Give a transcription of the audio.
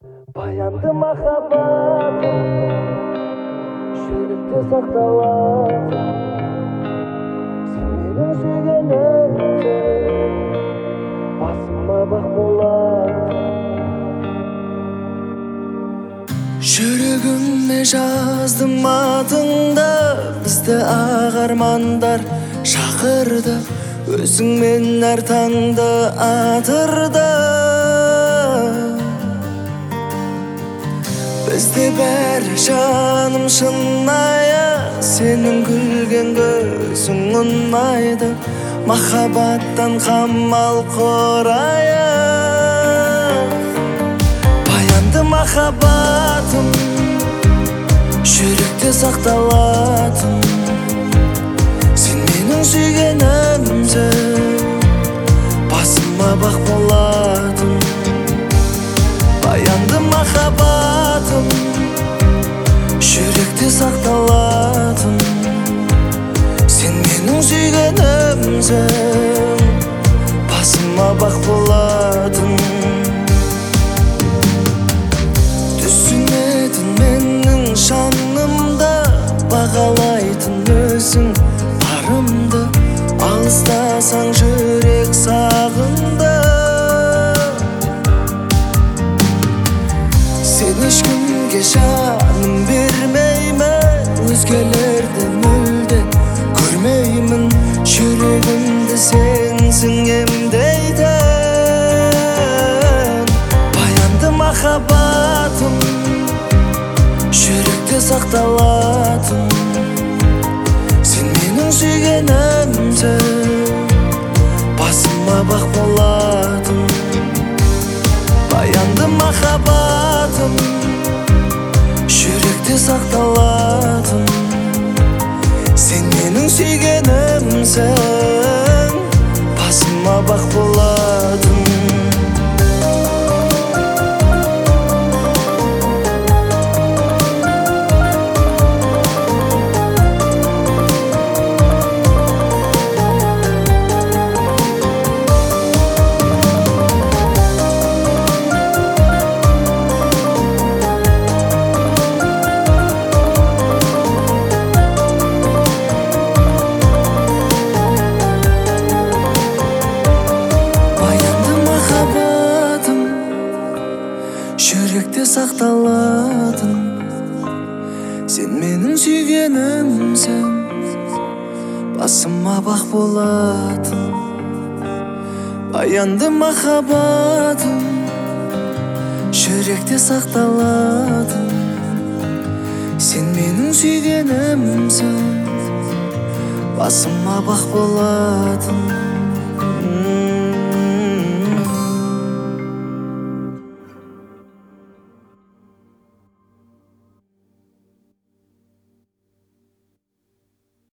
Bayandı махаббатым, жүректе сақталады. Сен менің сүйгенімсің, басыма бақ болады. Жүрегіме жаздым атыңды, бізді ақ армандар шақырды. Өзіңмен әр таңды атырды. Бізде бәрі жаным шынайы, сенің күлген көзің ұнайды. Махаббаттан қамал құрайық. Баянды махаббатым, жүректе сақталатын. Сен менің сүйгенімсің, басыма бақ болатын. Баянды махаббатым, жүректе сақталатын. Сен менің сүйгенімсің, басыма бақ болатын. Түсінетін менің жанымды, бағалайтын өзің барымды. Алыстасаң жүрек сағынды. Сен ешкімге жаным бермеймін, өзгелерді мүлде көрмеймін. Жүрегімді сенсің емдейтін. Баянды махаббатым, жүректе сақталатын. Сен менің сүйгенімсің, басыма бақ болатын. Баянды махаббатым, жүректе сақталатын. Сен менің сүйгенімсің, басыма бақ болатын. Жүректе сақталатын. Сен менің сүйгенімсің, басыма бақ болатын. Баянды махаббатым, жүректе сақталатын. Сен менің сүйгенімсің, басыма бақ болатын.